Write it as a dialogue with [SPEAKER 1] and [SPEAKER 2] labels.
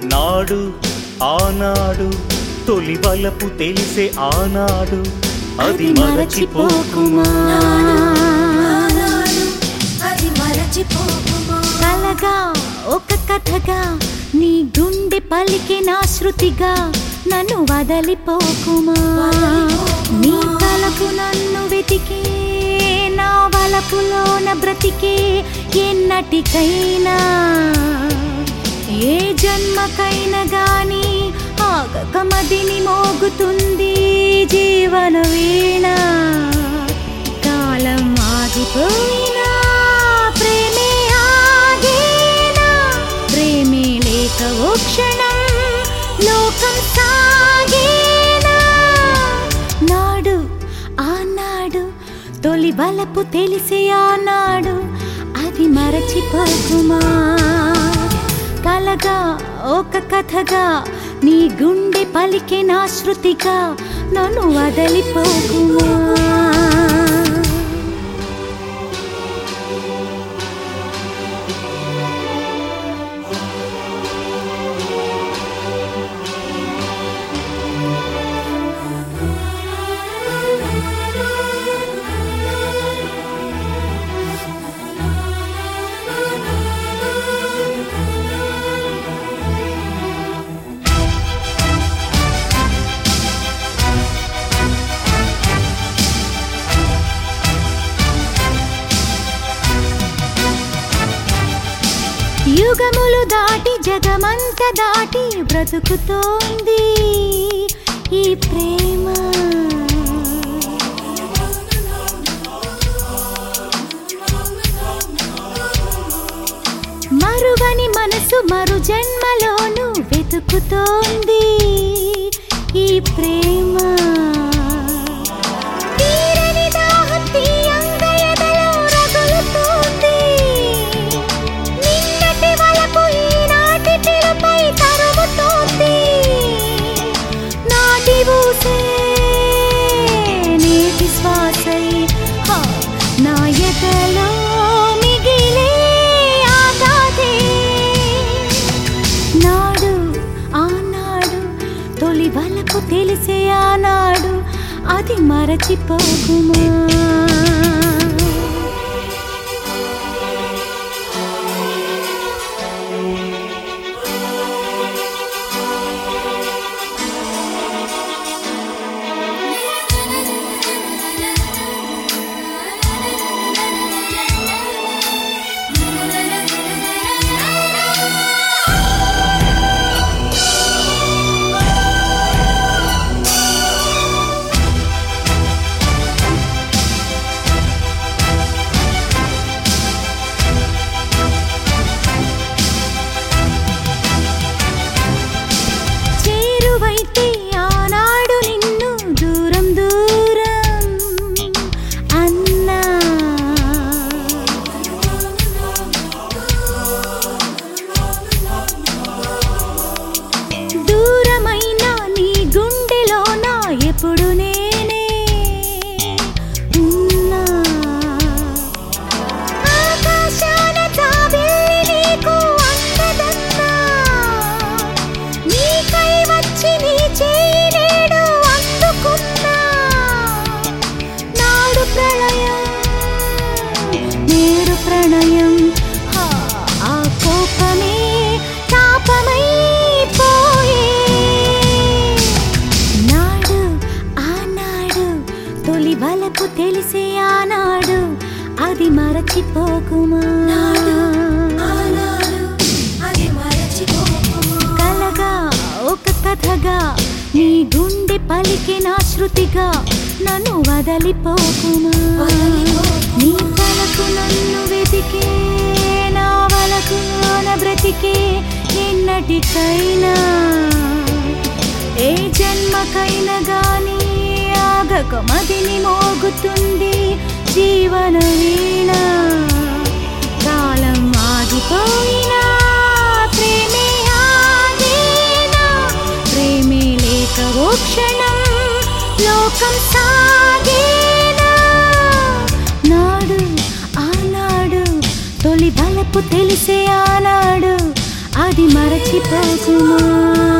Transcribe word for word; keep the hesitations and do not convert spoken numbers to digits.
[SPEAKER 1] నాడు ఆనాడు తొలి వలపు తెలిసే ఆనాడు అది మరచిపోకుమా
[SPEAKER 2] కలగా ఒక కథగా నీ గుండె పలికే నా శృతిగా నన్ను వదలిపోకుమా నీ కలకు నన్ను వెతికే నా వలపులోన బ్రతికే ఎన్నటికైనా ఏ జన్మకైనా గాని ఆగక మదిని మోగుతుంది జీవన వీణ కాలం ఆగిపోయినా ప్రేమే ఆగేనా ప్రేమే లేక ఓ క్షణం లోకం సాగేనా నాడు ఆనాడు తొలి వలపు తెలిసే ఆనాడు అది మరచిపోకుమా కలగా ఒక కథగా నీ గుండె పలికే నా శృతిగా నన్ను వదలిపోకుమా యుగములు దాటి జగమంత దాటి బ్రతుకుతోంది ఈ ప్రేమ మరువని మనసు మరు జన్మలోను వెతుకుతోంది ఈ ప్రేమ నీటి శ్వాసై నా ఎదలో మిగిలే ఆగాదే నాడు ఆనాడు తొలి వలపు తెలిసే ఆనాడు అది మరచిపోకుమా ఎప్పుడు నేనే ఉన్నా ఆకాశాన తాబిల్లి నీకు అందదన్నా నీకై వచ్చి నీ చేయి నేడు అందుకున్నా నాడు ప్రళయం నేడు ప్రణయం ఆ కోపమే తాపమై వలపు తెలిసే ఆనాడు అది మరచిపోకుమా కలగా ఒక కథగా నీ గుండె పలికే నా శృతిగా నన్ను వదలిపోకుమా నీ కలకు నన్ను వెతికే నా వలకు బ్రతికే ఎన్నటికైనా ఏ జన్మకైనా గాని ఆగక మదిని మోగుతుంది జీవన వీణ కాలం ఆగిపోయినా ప్రేమే ఆగేనా ప్రేమే లేక ఓ క్షణం లోకం సాగేనా నాడు ఆనాడు తొలి వలపు తెలిసే ఆనాడు అది అది మరచిపోకుమా